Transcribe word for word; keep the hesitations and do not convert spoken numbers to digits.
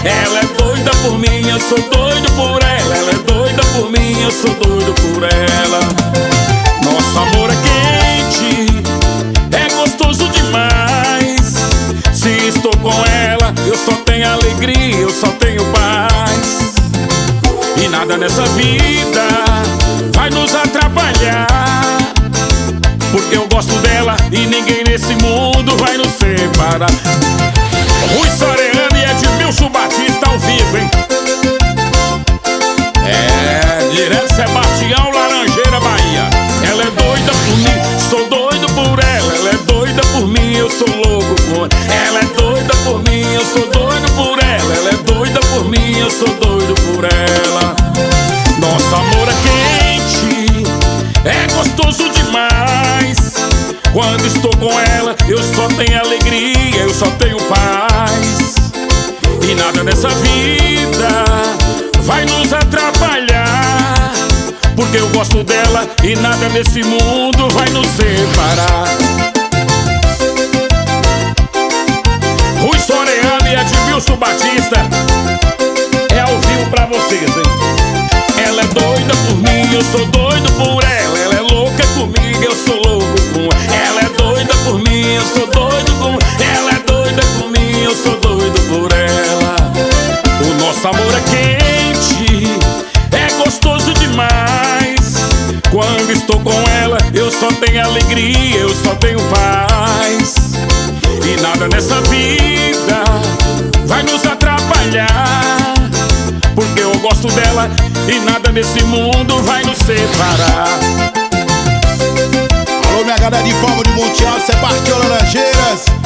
Ela é doida por mim, eu sou doido por ela. Ela é doida por mim, eu sou doido por ela. Nosso amor é quente, é gostoso demais. Se estou com ela, eu só tenho alegria, eu só tenho paz. E nada nessa vida vai nos atrapalhar, porque eu gosto dela e ninguém nesse mundo vai nos separar. Rui Soreano e Edmilson Batista ao vivo, hein? É, direto Sebastião, Laranjeira, Bahia. Ela é doida por mim, sou doido por ela. Ela é doida por mim, eu sou louco por ela. Ela é doida por mim, eu sou doido por ela. Ela é doida por mim, eu sou doido por ela. Nosso amor é quente, é gostoso demais. Quando estou com ela, eu só tenho alegria, eu só tenho paz. E nada nessa vida vai nos atrapalhar, porque eu gosto dela e nada nesse mundo vai nos separar. Rui Soreano e Edmilson Batista é ao vivo pra vocês, hein? Ela é doida por mim, eu sou doido por ela. Ela é louca comigo, eu sou louco com ela. Ela é doida por mim, eu sou doido com ela. Ela é doida por mim, eu sou doido por ela. O nosso amor é quente, é gostoso demais. Quando estou com ela, eu só tenho alegria, eu só tenho paz. E nada nessa vida vai nos atrapalhar, porque eu gosto dela e nada nesse mundo vai nos separar. Alô, minha galera de Palma de Monte Alto, Sebastião Laranjeiras.